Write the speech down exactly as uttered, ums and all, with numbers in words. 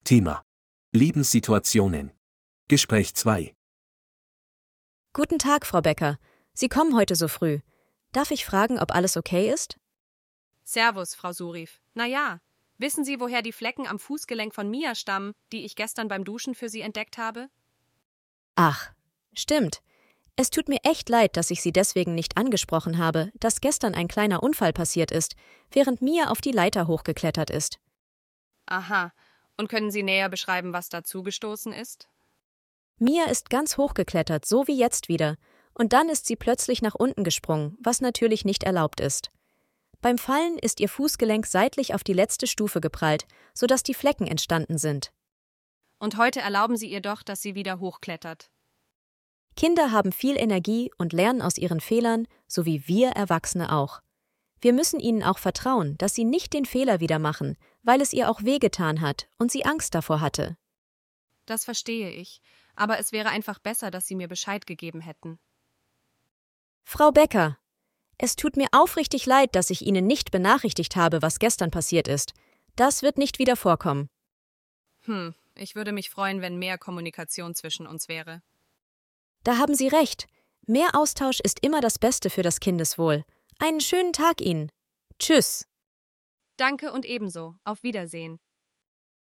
Thema: Lebenssituationen. Gespräch zwei. Guten Tag, Frau Becker. Sie kommen heute so früh. Darf ich fragen, ob alles okay ist? Servus, Frau Surif. Na ja, wissen Sie, woher die Flecken am Fußgelenk von Mia stammen, die ich gestern beim Duschen für Sie entdeckt habe? Ach, stimmt. Es tut mir echt leid, dass ich Sie deswegen nicht angesprochen habe, dass gestern ein kleiner Unfall passiert ist, während Mia auf die Leiter hochgeklettert ist. Aha. Und können Sie näher beschreiben, was dazu gestoßen ist? Mia ist ganz hochgeklettert, so wie jetzt wieder, und dann ist sie plötzlich nach unten gesprungen, was natürlich nicht erlaubt ist. Beim Fallen ist ihr Fußgelenk seitlich auf die letzte Stufe geprallt, sodass die Flecken entstanden sind. Und heute erlauben Sie ihr doch, dass sie wieder hochklettert. Kinder haben viel Energie und lernen aus ihren Fehlern, so wie wir Erwachsene auch. Wir müssen ihnen auch vertrauen, dass sie nicht den Fehler wieder machen, weil es ihr auch wehgetan hat und sie Angst davor hatte. Das verstehe ich, aber es wäre einfach besser, dass Sie mir Bescheid gegeben hätten. Frau Becker, es tut mir aufrichtig leid, dass ich Ihnen nicht benachrichtigt habe, was gestern passiert ist. Das wird nicht wieder vorkommen. Hm, ich würde mich freuen, wenn mehr Kommunikation zwischen uns wäre. Da haben Sie recht. Mehr Austausch ist immer das Beste für das Kindeswohl. Einen schönen Tag Ihnen. Tschüss. Danke und ebenso. Auf Wiedersehen.